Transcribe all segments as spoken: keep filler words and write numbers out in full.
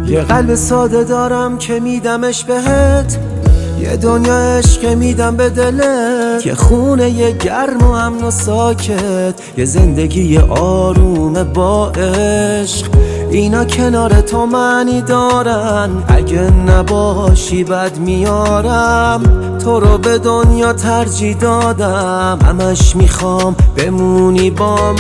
یه قلب ساده دارم که میدمش بهت، یه دنیا عشق میدم به دلت، یه خونه یه گرم و امن و ساکت، یه زندگی آروم با عشق. اینا کنار تو معنی دارن، اگه نباشی بد میارم. تو رو به دنیا ترجیح دادم، همش میخوام بمونی با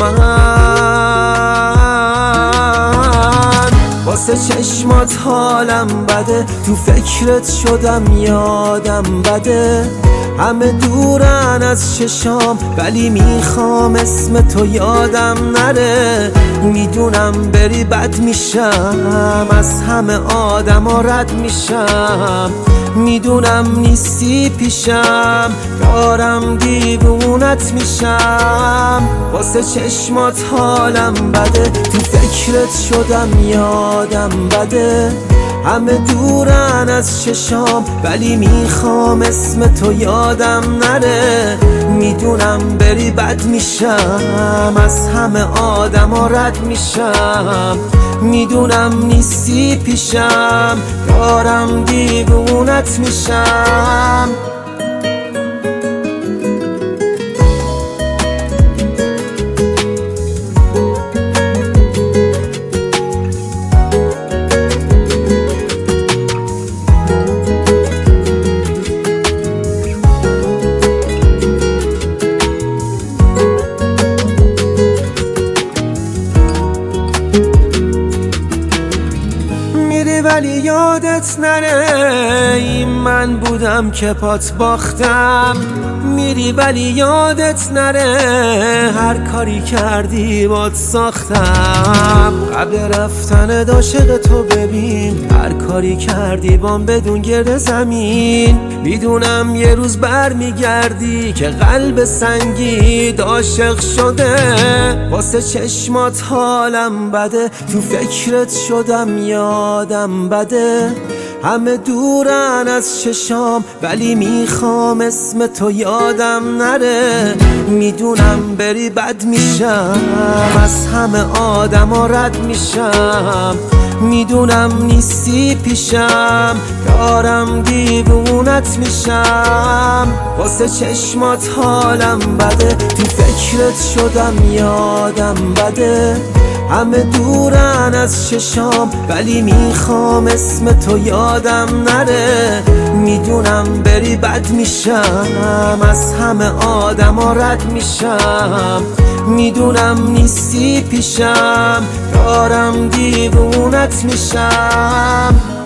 من. واسه چشمات حالم بده، تو فکرت شدم یادم بده. همه دورن از چشام ولی میخوام اسم تو یادم نره. میدونم بری بد میشم، از همه آدم ها رد میشم. میدونم نیستی پیشم، دارم دیوونت میشم. واسه چشمات حالم بده، تو فکرت شدم یادم بده. همه دورن از چشام ولی میخوام اسم تو یادم نره. میدونم بری بد میشم، از همه آدم ها رد میشم. میدونم نیستی پیشم، دارم دیوونت میشم. ولی یادت نره این من بودم که پات باختم. میری ولی یادت نره هر کاری کردی باد ساختم. قبل رفتن عاشق تو ببین، هر کاری کردی بام بدون گرد زمین. میدونم یه روز بر میگردی که قلب سنگی عاشق شده. واسه چشمات حالم بده، تو فکرت شدم یادم بده. همه دورن از چشام ولی میخوام اسم تو یادم نره. میدونم بری بد میشم، از همه آدم ها رد میشم. میدونم نیستی پیشم، دارم دیوونت میشم. واسه چشمات حالم بده، تو فکرت شدم یادم بده. همه دورن از چشام ولی میخوام اسم تو یادم نره. میدونم بری بد میشم، از همه آدم ها رد میشم. میدونم نیستی پیشم، دارم دیوونت میشم.